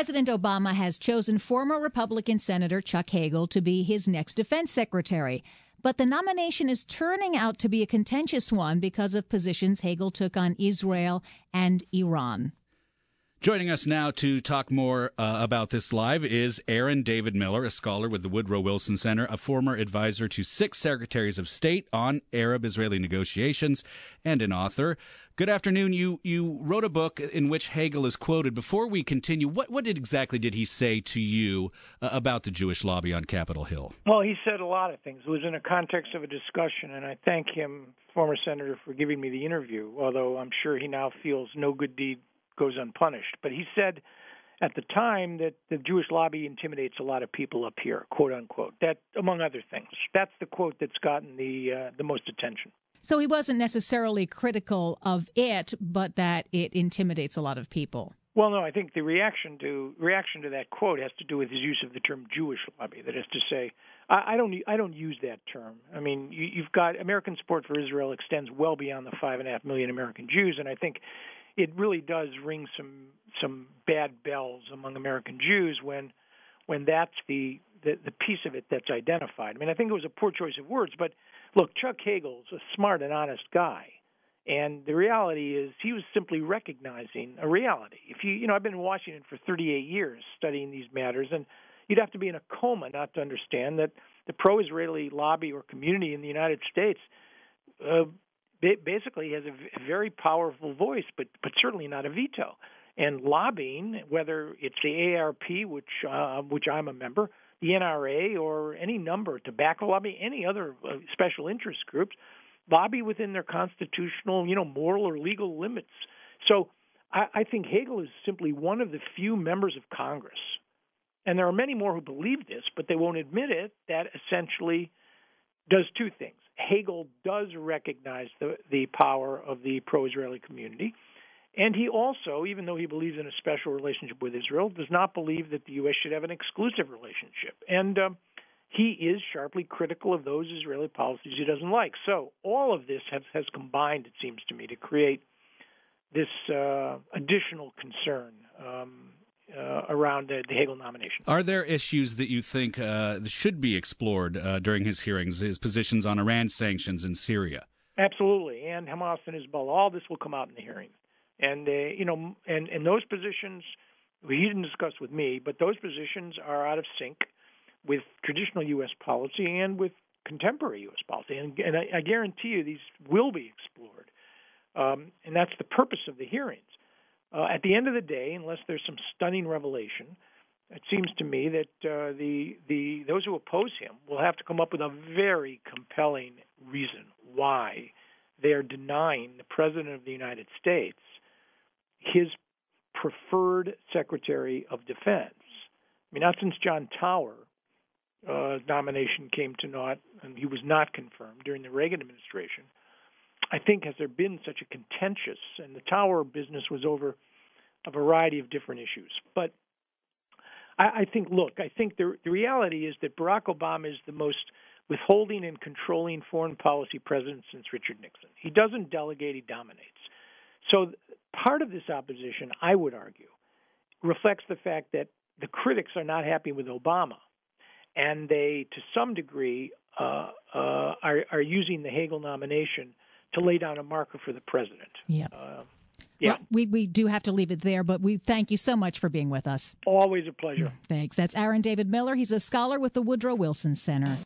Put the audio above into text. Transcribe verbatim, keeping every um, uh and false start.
President Obama has chosen former Republican Senator Chuck Hagel to be his next defense secretary. But the nomination is turning out to be a contentious one because of positions Hagel took on Israel and Iran. Joining us now to talk more uh, about this live is Aaron David Miller, a scholar with the Woodrow Wilson Center, a former advisor to six secretaries of state on Arab-Israeli negotiations, and an author. Good afternoon. You you wrote a book in which Hagel is quoted. Before we continue, what, what did, exactly did he say to you uh, about the Jewish lobby on Capitol Hill? Well, he said a lot of things. It was in the context of a discussion, and I thank him, former senator, for giving me the interview, although I'm sure he now feels no good deed goes unpunished. But he said at the time that the Jewish lobby intimidates a lot of people up here, quote unquote. That, among other things, that's the quote that's gotten the uh, the most attention. So he wasn't necessarily critical of it, but that it intimidates a lot of people. Well, no, I think the reaction to reaction to that quote has to do with his use of the term Jewish lobby. That is to say, I, I don't I don't use that term. I mean, you, you've got American support for Israel extends well beyond the five and a half million American Jews, and I think it really does ring some some bad bells among American Jews when when that's the, the, the piece of it that's identified. I mean, I think it was a poor choice of words, but look, Chuck Hagel's a smart and honest guy, and the reality is he was simply recognizing a reality. If you you know, I've been in Washington for thirty-eight years studying these matters, and you'd have to be in a coma not to understand that the pro-Israeli lobby or community in the United States uh, basically has a very powerful voice, but but certainly not a veto. And lobbying, whether it's the A A R P, which uh, which I'm a member, the N R A, or any number, tobacco lobby, any other uh, special interest groups, lobby within their constitutional, you know, moral or legal limits. So I, I think Hagel is simply one of the few members of Congress, and there are many more who believe this, but they won't admit it, that essentially does two things. Hagel does recognize the, the power of the pro-Israeli community, and he also, even though he believes in a special relationship with Israel, does not believe that the U S should have an exclusive relationship. And um, he is sharply critical of those Israeli policies he doesn't like. So all of this has, has combined, it seems to me, to create this uh, additional concern um Uh, around the, the Hagel nomination. Are there issues that you think uh, should be explored uh, during his hearings, his positions on Iran sanctions in Syria? Absolutely, and Hamas and Hezbollah. All this will come out in the hearings. And, uh, you know, and, and those positions, he didn't discuss with me, but those positions are out of sync with traditional U S policy and with contemporary U S policy. And, and I, I guarantee you these will be explored. Um, and that's the purpose of the hearings. Uh, at the end of the day, unless there's some stunning revelation, it seems to me that uh, the the those who oppose him will have to come up with a very compelling reason why they are denying the President of the United States his preferred Secretary of Defense. I mean, not since John Tower uh, nomination came to naught, and he was not confirmed during the Reagan administration, I think has there been such a contentious, and the Tower business was over a variety of different issues. But I, I think, look, I think the, the reality is that Barack Obama is the most withholding and controlling foreign policy president since Richard Nixon. He doesn't delegate, he dominates. So part of this opposition, I would argue, reflects the fact that the critics are not happy with Obama, and they, to some degree, uh, uh, are, are using the Hagel nomination to lay down a marker for the president. Yeah. Uh, yeah. Well, we, we do have to leave it there, but we thank you so much for being with us. Always a pleasure. Thanks. That's Aaron David Miller. He's a scholar with the Woodrow Wilson Center.